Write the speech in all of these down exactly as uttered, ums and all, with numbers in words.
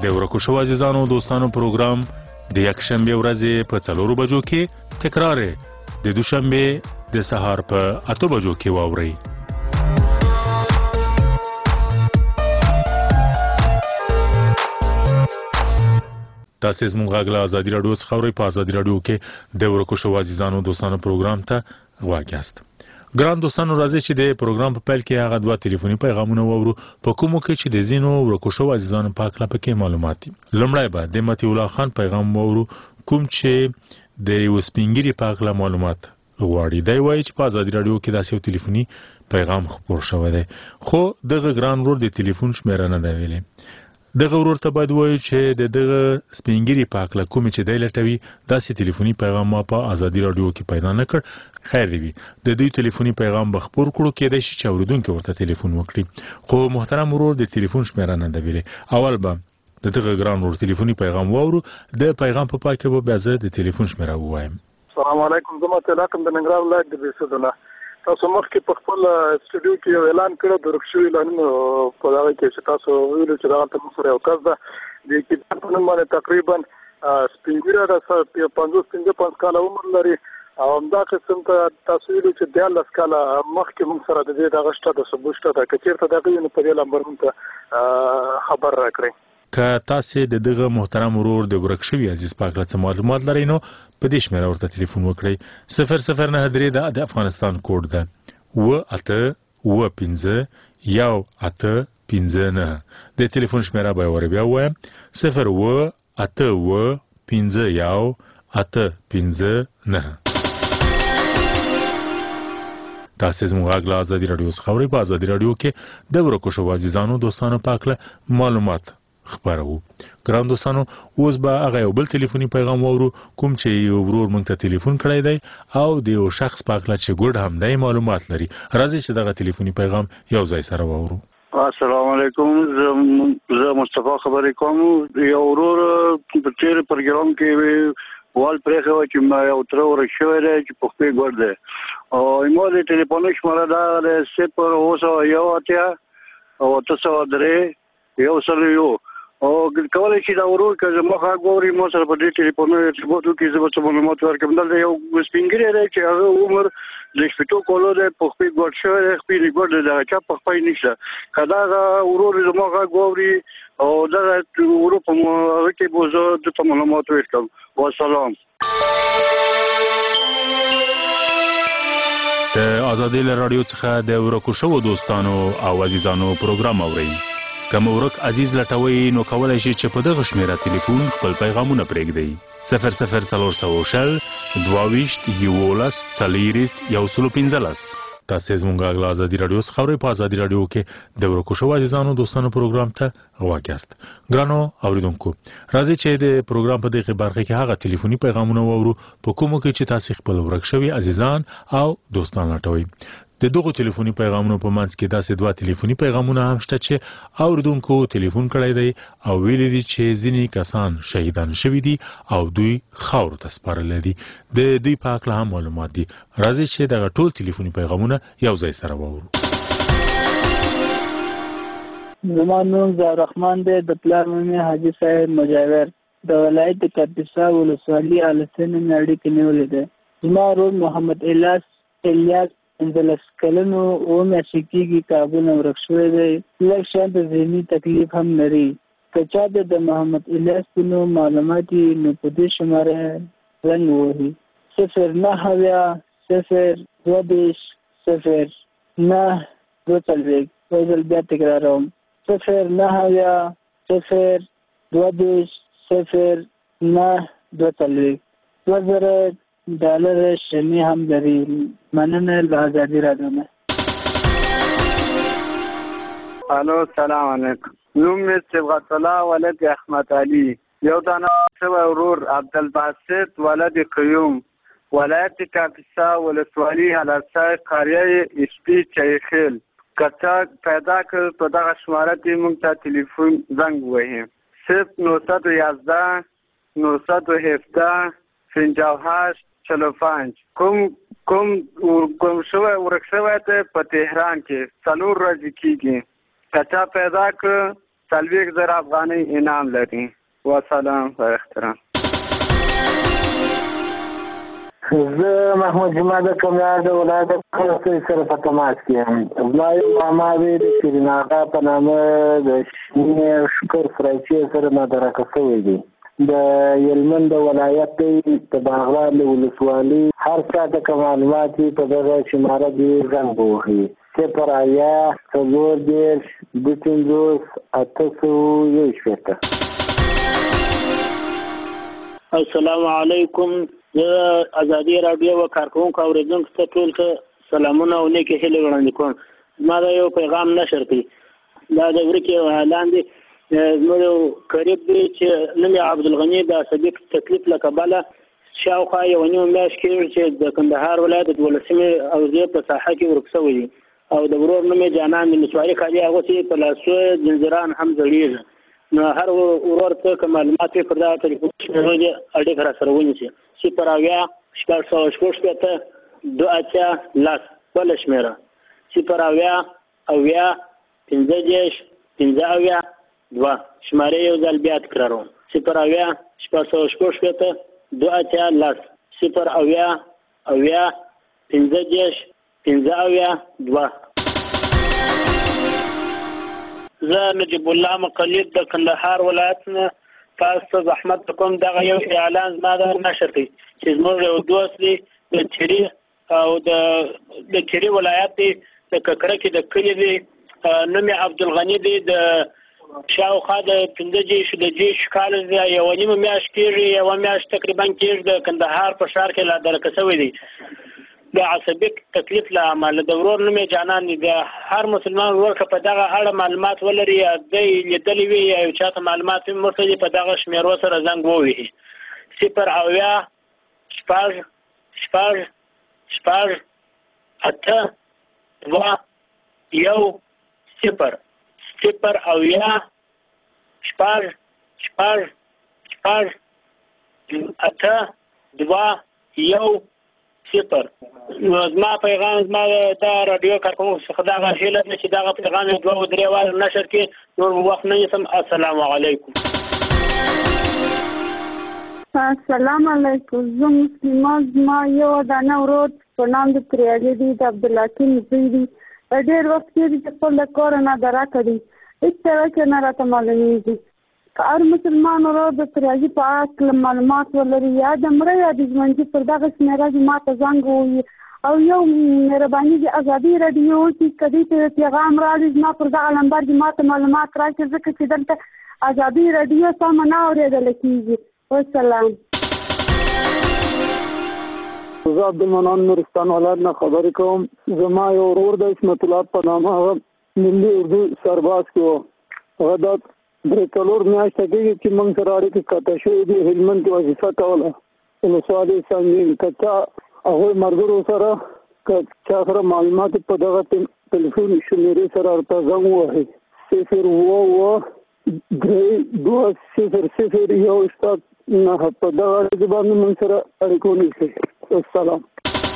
د ورکو شو عزیزانو دوستانو پروګرام د یکشنبه ورځې په څلورو بجو کې تکرار د دوشنبه د سهار په اته بجو کې واوري. تاسو زموږ غږ له ازادي رادیو څخه اورئ. په ازادي رادیو کې د ورکو شو عزیزانو دوستانو پروګرام ته غواړئ. ګران دوستانو راځي چې د پروګرام په پیل کې هغه دوه ټلیفوني پیغامونه وورو په کومو کې چې د زینو ورکو شو عزیزانو پاک لا پکې معلومات دي. لمړی به د متي الله خان پیغام وورو کوم چې د وسپینګری پاک لا معلومات غواړي. دی وایي چې په ازادي رادیو کې داسې یو ټلیفوني پیغام خبر شوی دی خو دغه ګران ورور د ټلیفون شمیره نه دی ویلي. دغه ورور ته باید وایي چې د دغه سپینګری پاک لا کوم چې دی لټوي داسې ټلیفوني پیغام ما په ازادي رادیو کې پیدا نه کړ. خیر دی د دوی ټلیفوني پیغام بخپور کړو کېدای شي چې اوریدونکو ورته ټلیفون وکړي خو محترم ورور د ټلیفون شمیره نه دی ویلي. اول به د دغه ګران ورور ټلیفوني پیغام وورو د پیغام په پای کې به بیا زه د ټلیفون شمیره ووایم. السلام علیکم زما تلاقم د ننګرهار ولایت د بیسدونه. تاسو مخکې په خپل سټوډیو کې یو اعلان کړو د رخصتي اعلانونو په هغه کې چې تاسو ویلو چې دا ته سره یو کس ده د کتاب په نوم باندې تقریبا سپینګری د پنځوس پنځه پنځه کال عمر لري او همدا قسم ته تاسو ویلو چې د لاس کال مخکې موږ سره د دې د غشته د ثبوت ته د کچیرته دغه نه په دې لمبر مونږ خبر راکړئ. که تاسو د دغه محترم ورور د ورک شوی عزیز پاک له معلومات لرئ نو په دې شمیره ورته ټلیفون وکړئ. صفر صفر نه درې د افغانستان کوډ ده و اته و پنځه یو اته پنځه نه. د ټلیفون شمیره به ور بیا وایم صفر و اته و پنځه یو اته پنځه نه. تاسو زموږ غږ له ازادي رادیو څخه اورئ. په ازادي رادیو کې د ورکو شو عزیزانو دوستانو پاک له معلومات خبرو. ګران دوستانو اوس به هغه یو بل ټلیفوني پیغام وورو کوم چې یو ورور مونږ ته ټلیفون کړی دی او د یو شخص پاکله چې ګډ هم دی معلومات لري. راځي چې دغه ټلیفوني پیغام یو ځای سره وورو. السلام علیکم زه مصطفی خبرې کوم. یو ورور په تیر پروګرام کې وال پرېخو چې ما یو تر ورشوي دی چې په خپل ګډ دی او مو د ټلیفون شماره دا صفر اوسه یو اتیا او تاسو درې یو سره یو او کولای شي دا ورور که زما خا ګوري مو سره په دې ټلیفون ارتباط وکړي زه به څه معلومات ورکړم. دا یو سپینګری دی چې هغه عمر د شپږ کولو دی په خپل ګډ شوی دی خپل ګډ دی دا چا په خپل نشته که دا ورور زما خا ګوري او دا ورور په هغه کې به زه د معلومات ورکړم. والسلام. د ازادي رادیو څخه د ورکو شو دوستانو او عزیزانو پروګرام اورئ. کوم ورک عزیز لټوي نو کولای شي چې په دغه شمیره ټلیفون خپل پیغامونه پرېږدي. صفر صفر څلور سوه شل دوه ویشت یولس څلېرویشت یو سل پنځلس. تاسو زموږ غږ له ازادي رادیو څخه اورئ. په ازادي رادیو کې د ورکو شو عزیزانو دوستانو پروګرام ته غواړئ. ګرانو اوریدونکو راځي چې د پروګرام په دغه برخه کې هغه ټلیفوني پیغامونه وورو په کومو کې چې تاسو خپل ورک شوی عزیزان او دوستان لټوي. د دغه ټلیفوني پیغامونو په منځ کې داسې دوه ټلیفوني پیغامونه هم شته چې اوریدونکو ټلیفون کړی دی او ویلي دي چې ځینې کسان شهیدان شوي دي او دوی خاورو ته سپارلی دي. د دوی په هکله هم معلومات دي. راځي چې دغه ټول ټلیفوني پیغامونه یو ځای سره واورو. زما نوم ضیاءالرحمن دی. د پلار نوم یې حاجي صاحب مجاور د ولایت کاپیسا ولسوالي السن مې اړیکې نیولې ده. زما ورور محمد الیاس الیاس پنځلس کلنو اومه شکیږي کابل نه ورک شوی دی. لږ شان د ذهني تکلیف هم لري. که چا د محمد الیاس په نوم معلومات نو په دې شماره رنګ وهي صفر نهه اویا صفر دوه دېرش صفر نهه دوه څلوېښت. یو ځل بیا تکراروم صفر نهه اویا صفر دوه دېرش صفر نهه دوه څلوېښت. دوه زره ډالر شمی هم لري. مننه له ازادي رادیو نه. الو سلام علیکم. نوم مې صبغت الله ولد احمد علي. یو دانه شوی ورور عبدالباسط ولد قیوم ولایت کاپیسا ولسوالي حلسای قریه اسپی چایخیل. کچا پیدا کړ په دغه شماره کې موږ ته ټلیفون زنګ وهي صفر نو صد و یازده نو صد و هفده پنځه هشت چلو پنج. کوم کوم کوم شوی ورک شوی ته په تهران کې څلور ورځې کېږي. کچا پیدا کړ څلوېښت زره افغانۍ انعام لري. والسلام و احترام. زه محمود جمعه د کونړ د ولایت کلسۍ سره په تماس کې یم. زما یو ماما دی د شیرین آغا په نامه د شنې شکر فرایچې سره نادرکه شوی دی. د هلمند د ولایت دی د باغبان د ولسوالي هر چا ته که معلومات وي په دغه شماره کې زنګ ووهي. صفر اویا څلور دېرش دوه پنځوس اته سوه یو شپېته. السلام علیکم. زه ازادي راډیو و کارکوونکو اورېدونکو ته ټول ته سلامونه او نیکې هیلې وړاندې کوم. زما دا یو پیغام نشر کړي. دا د ورکې یو اعلان دی. زموږ یو قریب دی چې نوم یې عبدالغني د عصبي تکلیف له کبله شاوخوا یوه نیمه میاشت کېږي چې د کندهار ولایت د دولسمې حوزې په ساحه کې ورک شوی دی او د ورور نوم یې جانان دی. نسواري کالي اغوستي په لاسو ځنځیران هم زړېږي. نو هر ورور ته که معلومات وي پر دغه ټلیفون شمېرو دې اړیکه راسره ونیسي. صفر اویا شپږ سوه شپږ شپېته دوه اتیا لس بله شمېره صفر اویا اویا پنځه دېرش پنځه اویا دوه. شمارې یو ځل بیا تکراروم. صفر اویا شپږ سوه شپږ شپېته دوه اتیا لس صفر اویا اویا پنځه دېرش پنځه اویا دوه. زه نجیب الله مقلد د کندهار ولایت نه تاسو ته زحمت کوم. دغه یو اعلان زما د نشر کړي چې زموږ یو دوست دی د چري او د د چري ولایت دی د ککړه کې د کلي دی نوم یې عبدالغني دی د شاوخوا د پنځه دېرش د دېرش کاله دی. یوه نیمه میاشت کېږي یوه میاشت تقریبا کېږي د کندهار په ښار کې لا درکه شوی دی د عصبي تکلیف له امله. د ورور نوم یې جانان دی. د هر مسلمان ورور که په دغه اړه معلومات ولري یا دی لیدلی وي یا یو چا ته معلومات وي ورته دې په دغه شمېرو سره زنګ ووهي. صفر اویا شپږ شپږ شپږ اته دوه یو صفر صفر اویا شپږ شپږ شپږ اته دوه یو صفر. نو زما پیغام زما د راډیو کارکوونکو څخه دغه هیله ده چې دغه پیغام یې دوه درې واره نشر کړي. نور وخت نه نیسم. السلام علیکم. السلام علیکم. زه مسلمه زما یو دانه ورور په نام د پریالي دی د عبدالحکیم زوی دی. په ډېر وخت کېږي چې خپل د کوره نه درکه دی هېڅ طرح نه راته معلومېږي. که هر مسلمان ورور د پریالي په اړه معلومات ولري یا د مړه یا د ژوندي پر دغه شمېره دې ما ته زنګ ووهي او یو مهرباني د ازادي راډیو چې که دې ته پیغام راوړي زما پر دغه نمبر دې ما ته معلومات راکړي ځکه چې دلته ازادي راډیو سمه نه اورېدله کېږي. والسلام. زه عبدالمنان نورستان ولایت نه خبرې کوم. زما یو ورور د عصمت الله په نامه هغه ملي اردو سرباز کې و. هغه دا درې څلور میاشته کېږي چې موږ سره اړیکې قطع شوي دي. هلمند کې وظیفه کوله ولسوالي سنګین. که چا هغوی ملګرو سره که چا سره معلومات په دغه ټلیفون شمېرې سره ورته زنګ ووهي. صفر اووه اووه درې دوه صفر صفر یو شپږ نهه په دغه اړیکې باندې موږ سره اړیکه ونیسئ. السلام.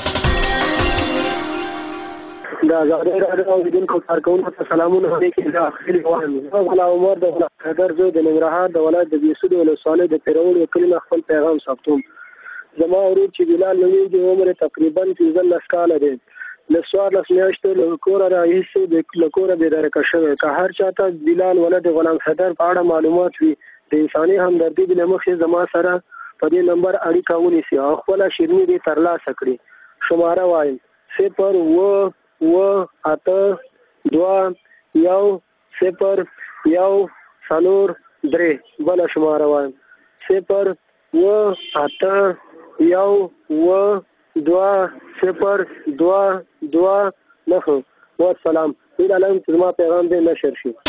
د ازادي راډیو اوریدونکو کارکوونکو ته سلامونه. نیکې زه اخیل وایم. زه غلام عمر د غلام زوی د ننګرهار د ولایت د بېسودو ولسوالۍ د پیرولو کلي نه خپل پیغام ثبتوم. زما ورور چې بلال نومېږي عمر یې تقریبا پنځلس کاله دی. له څوارلس میاشتو له کوره راهیسې له کوره بېدرکه شوی. که هر چا ته بلال ولد غلام حیدر په اړه معلومات وي د انساني همدردي له مخې زما سره په دې نمبر اړیکه ونیسي او خپله شیریني دې ترلاسه کړي. شماره وایم صفر اووه اووه اته دوه یو صفر یو څلور درې. بله شماره وایم صفر اووه اته یو اووه دوه صفر دوه دوه نهه. والسلام. هیله لرم چې زما پیغام دې نشر شي.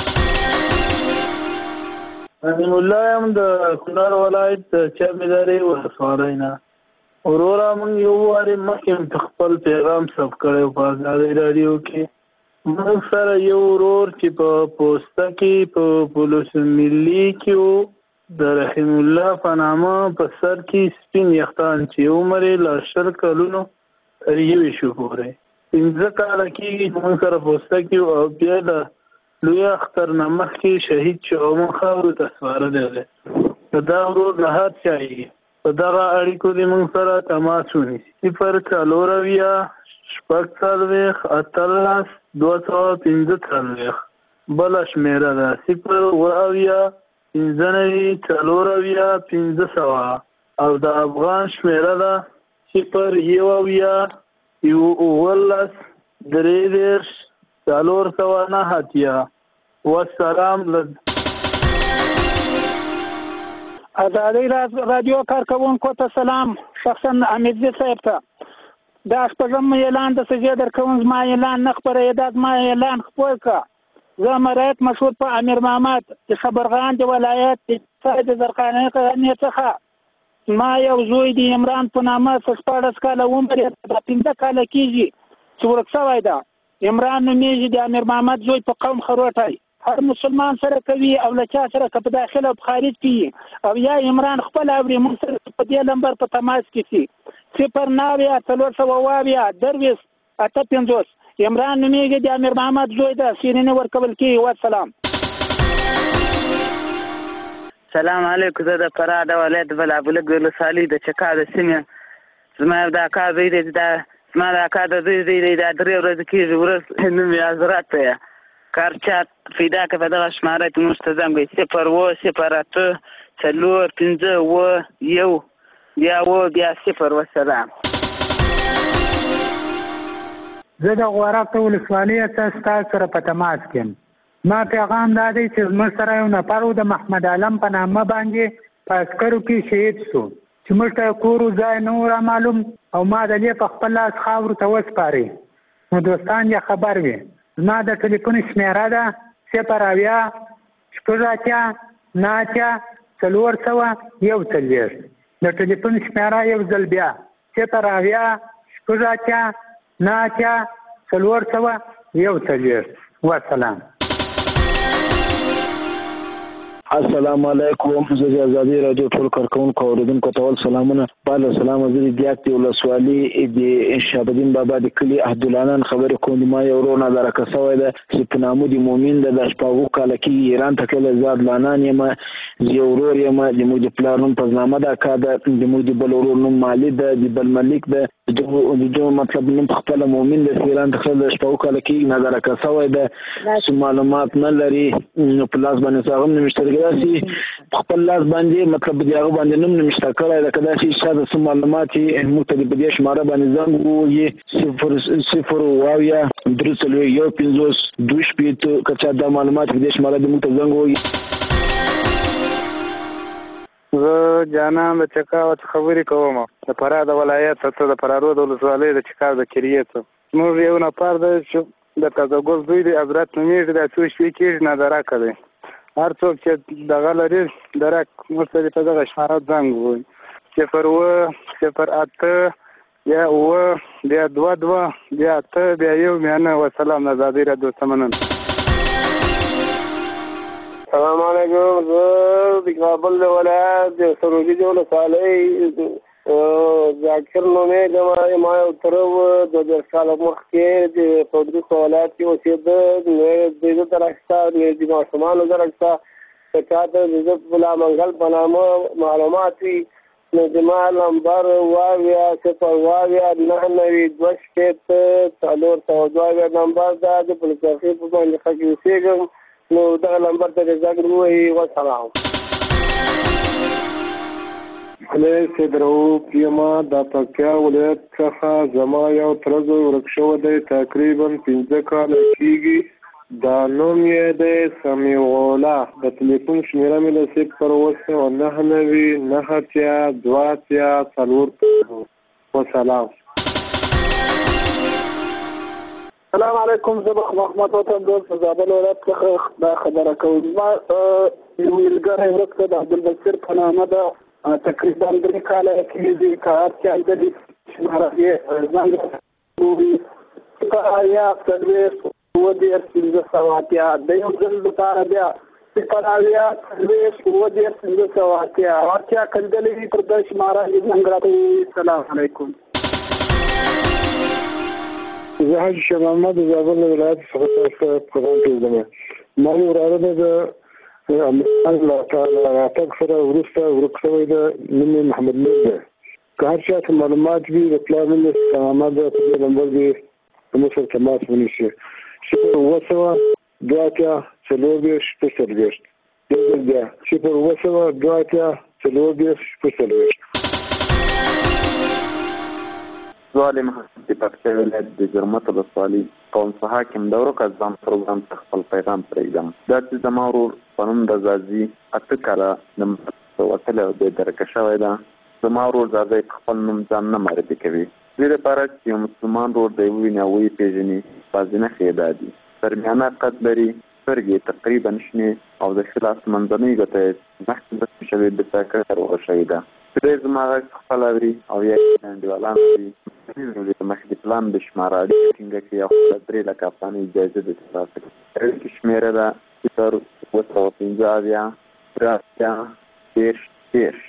امین الله یم د کونړ ولایت د چابهدارې ولسوالۍ نه. وروره موږ یو وارې مخکې خپل پیغام ثبت کړی په ازادي راډیو کې. موږ سره یو ورور چې په پوسته کې په پولیس ملي کې و د رحیم الله په نامه په سر کې سپین یختان چې عمر یې له شل کلونو تر یوې شو پورې پنځه کاله کېږي چې موږ سره پوسته کې و او بیا د لوی اختر نه مخکې شهید شو او موږ خاورو ته سپارلی دی. دا ورور له هر چا یې په دغه اړیکو دې موږ سره تماس ونیسي. صفر څلور اویا شپږ څلوېښت اتلس دوه سوه پنځه څلوېښت بله شمېره ده صفر اووه اویا پنځه نوي څلور اویا پنځه سوه او د افغان شمېره ده صفر یو اویا یو اوولس درې دېرش څلور سوه نهه اتیا. والسلام. ازادۍ راډیو کارکوونکو ته سلام. شخصا حمیدزي صاحب ته دا شپږم اعلان د سجې درکوم. زما اعلان نه خپروي، دا زما اعلان خپور که زه مرایت مشهور په امیر محمد د خبرغان د ولایت د زرقانې قرنې څخه ما یو زوی د عمران په نامه شپاړس کاله عمر یې دا پنځه کاله کېږي چې ورک شوی ده. عمران نومیږي، د امیر محمد زوی په قوم خروټی هر مسلمان سره کوي او له چا سره که په داخل او په خارج کې او یا عمران خپل اوري موږ سره په دې نمبر په تماس کې سي صفر نهه اویا څلور سوه اوه اویا درویشت اته پنځوس. عمران نومیږي، د امیر محمد زوی ده، سیرینې ورکول کېږي. والسلام. سلام علیکم. زه د فراه د ولایت بلابلک ولسوالۍ د چکا د سیمې زما یو د اکا زوی دی، دا زما د اکا د زوی زوی دی، دا درې ورځې کېږي ورځ نوم یې حضرت دی. کار چات پیدا که په دغه شماره کې موږ ته زنګ وي صفر اووه صفر اته څلور پنځه اووه یو بیا اووه بیا صفر. والسلام. زه د غورک ولسوالۍ څخه ستاسو سره په تماس کې یم. ما پیغام دا دی چې زموږ سره یو نفر و د محمد عالم په نامه باندې په عسکرو کې شهید شو چې موږ ته کور ځای نه و را معلوم او ما د دې په خپل لاس خاورو ته وسپارئ نو دوستان یې خبر وي. زما د ټلیفون شمېره ده صفر اویا شپږ اتیا نهه اتیا څلور سوه یو څلوېښت. د ټلیفون شمېره یو ځل بیا صفر اویا شپږ اتیا نهه اتیا څلور سوه یو څلوېښت. والسلام. السلام علیکم. زه د ازادۍ راډیو ټول کارکوونکو او اورېدونکو ته ول سلامونه. بالا سلام. زه د دیاک د ولسوالۍ د شهاب الدین بابا د کلي عبدالعنان خبرې کوم. ما یو ورور نادرکه سوی ده چې په نامه د مؤمن ده، د شپږو کاله کېږي ایران ته تللی. زاد لانان یم، زه یو ورور یم. زموږ د پلار نوم پزنامه ده اکا ده، زموږ د بل ورور نوم مالي ده، د بل ملیک ده، د جو مطلب نوم په خپله مؤمن ده. ایران ته تللی د شپږو کاله کېږي، نادرکه سوی ده، څه معلومات نه لري. نو په لاس باندې هغه هم نه مشترک داسې خپل لاس باندې مطلب د هغه باندې نوم نه مشته کړی ده. که داسې چا د څه معلومات یې موږ ته په دې شماره باندې زنګ ووهي صفر صفر اووه اویا درې څلوېښت یو پنځوس دوه شپېته. که چا دا معلومات په دې شماره دې موږ ته زنګ ووهي. زه جانان د چکا څخه خبرې کوم. د فراه د ولایت څخه د فراه رود ولسوالۍ د چکا د کریې څخه. زموږ یو نفر دی چې د تازه ګل زوی دی، حضرت نومیږي، دا څو شپې کېږي، نادرکه دی. هر څوک چې دغه لري درک موږ ته په دغه شماره زنګ ووهي صفر اووه صفر اته بیا اووه بیا دوه دوه بیا اته بیا یو بیا نه. وسلام. د ازادۍ راډیو څخه مننه. السلام علیکم. زه د کابل د ولایت د سروبي د ولسوالۍ ذاکر نومیږم. ما یو تره و دوه دېرش کاله مخکې د قدرت په ولایت کې اوسېده. د ده ته راکسته د ماشومانو زه راکسته که چا ته د ده بلا منګل په نامه معلومات وي نو زما نمبر اووه اویا صفر اووه اویا نهه نوي دوه شپېته څلور سوه دوه اویا نمبر ده. د پلچرخي په منطقه کې اوسېږم نو دغه نمبر ته دې زنګ ووهي. والسلام. علي سید رؤوف یم د پکتیا ولایت څخه. زما یو تره زوی ورک شوی دی، تقریبا پنځه کاله کېږي. دا نوم یې دی سمیع الله. د تلیفون شمېره مې ده صفر اووه سوه نهه نوي نهه اتیا دوه اتیا څلور پنځوس. وسلام. السلام علیکم. زه محمد وطن دوست د زابل ولایت څخه دا خبره کوم. زما یو ملګری ورک دی، د عبدالبصیر په نامه ده، تقریبا درې کاله کېږي. که هر چا د دې شماره یې زنګ ووهي صفر اویا څلوېښت اووه دېرش پنځه سوه اتیا. د یو ځل لپاره بیا صفر اویا څلوېښت اووه دېرش پنځه سوه اتیا. هر چا کندلی وي پر دې شماره یې زنګ راته ووهي. السلام علیکم. زه حاجي شاه محمد د زابل ولایت څخه تاسو ته پیغام پرېږدم. ما یو راغله د الله تعالی راتګ سره وروسته ورک شوی د نوم محمد نور دی. که هر چا ته معلومات وي د پلار نوم یې سلامت دی، په دې نمبر دې زموږ سره تماس ونیسي. صفر اووه سوه دوه اتیا څلور دېرش شپږ څلوېښت. یو ځل بیا صفر اووه سوه دوه اتیا څلور دېرش شپږ څلوېښت. زه علي محمد د پکتیا ولایت د جرمت ولسوالي قوم څخه حاکم د ورک ځان پروګرام ته خپل پیغام پرېږدم. دا چې زما ورور په نوم د زازي اته کاله د وتلی او بې درکه شوی ده. زما ورور زازی په خپل نوم ځان نه معرفي کوي. دې لپاره چې یو مسلمان ورور دی وویني او ویې پېژني، بعضې نښې یې دا دي: درمیانه قد لري، سترګې تقریبا شنې او د ښي لاس منځنۍ ګوته یې مخکې بسم شوې د ساکر وغږوي ده. دی زما غږ خپله اوري او یا یې انډیوالان اوري. د مخکې پلان د شماره اړیکې ټینګه کړي او خپله درې لکه افغانۍ جایزه د ترلاسه کړي. اړیکې شمېره ده صفر اووه سوه پنځه اویا درې اتیا دېرش دېرش.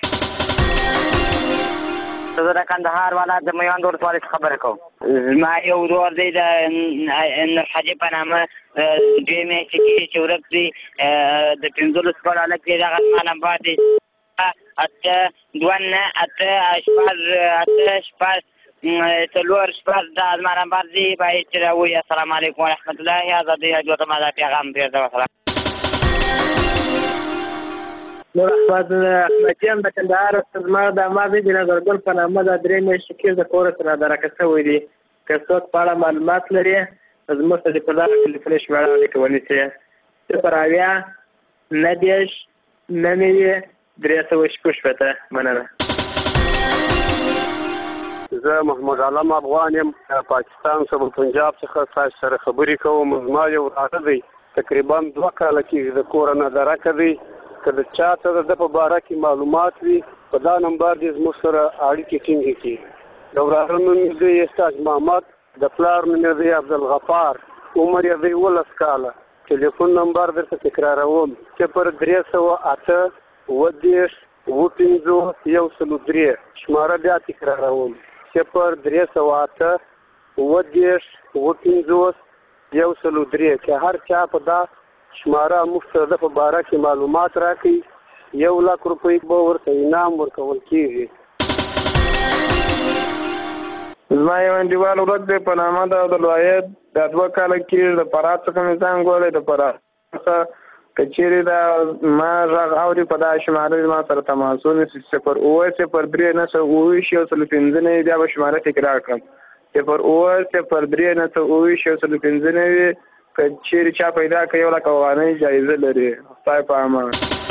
زه د کندهار ولایت د میوند ولسوالۍ څخه خبرې کوم. زما یو ورور دی د نورحاجي په نامه، دوې میاشتې کېږي چې ورک دی. د پنځلسو کالو هلک دی. دغه زما نمبر دی اته دوه نه اته شپږ اته شپږ څلور شپږ. دا زما نمبر دی. باید چې راووایي السلام علیکم ورحمت الله. ازادۍ راډیو ته ما دا پیغام پرېږدم. نور احمد احمدي هم د کندهار زما د ماضي د نظرګل په نامه دا درې میاشتې کېږي د کوره څخه درکه شوی دی. که څوک په اړه معلومات لري زموږ سره د په دغه ټلیفوني شمېره اړیکه ونیسي: صفر اویا نهه دېرش نهه نوي درې سوه شپږ شپېته. مننه. زه محمد علم افغان یم، پاکستان صوبه پنجاب څخه تاسو سره خبرې کوم. زما یو وراره دی، تقریبا دوه کاله کېږي د کوره نه درکه دی. که د چا ته د ده په باره کې معلومات وي په دا نمبر دې زموږ سره اړیکې ټینګې کړي. د وراره نوم یې دی استاج محمد، د پلار نوم یې دی عبدالغفار، عمر یې دی اوولس کاله. ټلیفون نمبر درته تکراروم: صفر درې سوه اته اووه دېرش اووه پنځوس یو سلو درې. شماره بیا تکراروم: صفر درې سوه اته اووه دېرش اووه پنځوس یو سلو درې. که هر چا په دا شماره موږ سره د په باره کې معلومات راکړي، یو لک روپۍ به ورته انعام ورکول کېږي. زما یو انډیوال ورک دی په نامه د عبدالواحد، دا دوه کاله کېږي د فراه څخه مې ځان ګولی. د فراه څخه که چېرې دا ما غږ اوري په دا شماره زما سره تماس ونیسي: صفر اووه صفر درې نهه سوه اووه ویشت یو سلو پنځه نوي. بیا به شماره تکرار کړم: صفر اووه صفر درې نهه سوه اووه ویشت یو سلو پنځه نوي. که چیرې چا پیدا کړي یو لک افغانۍ جایزه لري. خدای په امان.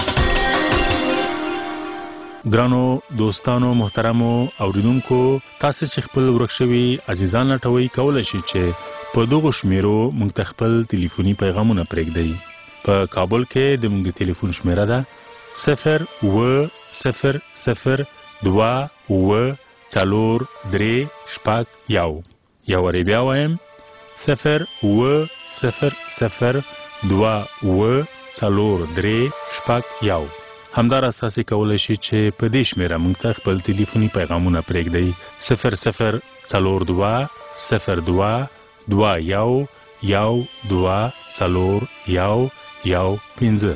ګرانو دوستانو محترمو اوریدونکو، تاسو چې خپل ورک شوي عزیزان لټوي کولای شئ چې په دغه شمیرو موږ ته خپل ټلیفوني پیغامونه پرېږدئ. په کابل کې د موږ د ټلیفون شمیره ده صفر اووه صفر صفر دوه اووه څلور درې شپږ یو. یو وارې بیا وایم: صفر اووه صفر صفر دوه اووه څلور درې شپږ یو. همداراز تاسو کولی شئ چې په دې شمیره موږ ته خپل ټلیفوني پیغامونه پرېږدئ: صفر صفر څلور دوه صفر دوه دوه یو یو دوه څلور یو یو پنځه.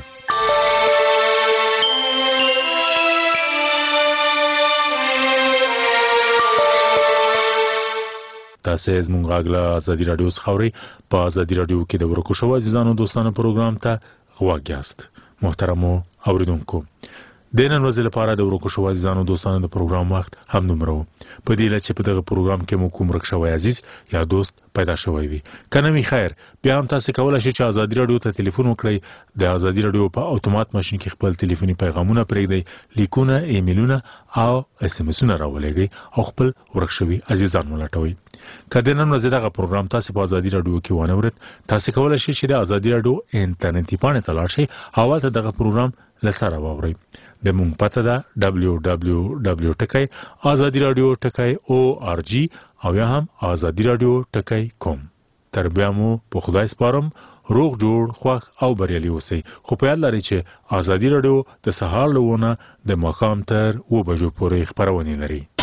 تاسو زموږ غږ له ازادي راډیو څخه اورئ. په ازادي راډیو کې د ورکو شوو عزیزانو دوستانو پروګرام ته غوږ یاست. محترمو اوریدونکو، د نن ورځې لپاره د ورکو شوو عزیزانو دوستانو د پروګرام وخت هم دومره و. په دې لچ په دغه پروګرام کې مو کوم ورک شوی عزیز یا دوست پیدا شوی وي کنه می خیر، بیا هم تاسو کولای شئ چې ازادي راډیو ته ټلیفون وکړئ. د ازادي راډیو په اتومات ماشين کې خپل ټلیفوني پیغامونه پرېږدئ، لیکونه، ایمیلونه او اس ام اسونه راولېږئ او خپل ورک شوی عزیزان ملاتوي. کله نن ورځ دغه پروګرام تاسو په ازادي راډیو کې ونه ورت، تاسو کولای شئ چې د ازادي راډیو انټرنیټي پاڼه ته لاړ شئ او تاسو دغه پروګرام لسره واورئ. د مونږ پته ده دبلیو دبلیو دبلیو ټکی ازادي راډیو ټکی او ار جی او یا هم ازادي راډیو ټکی کوم. تر بیا مو په خدای سپارم، روغ جوړ خوښ او بریالي اوسئ. خو په یاد لرئ چې ازادي راډیو د سهار له ونه د ماښام تر اوه بجو پورې خپرونې لري.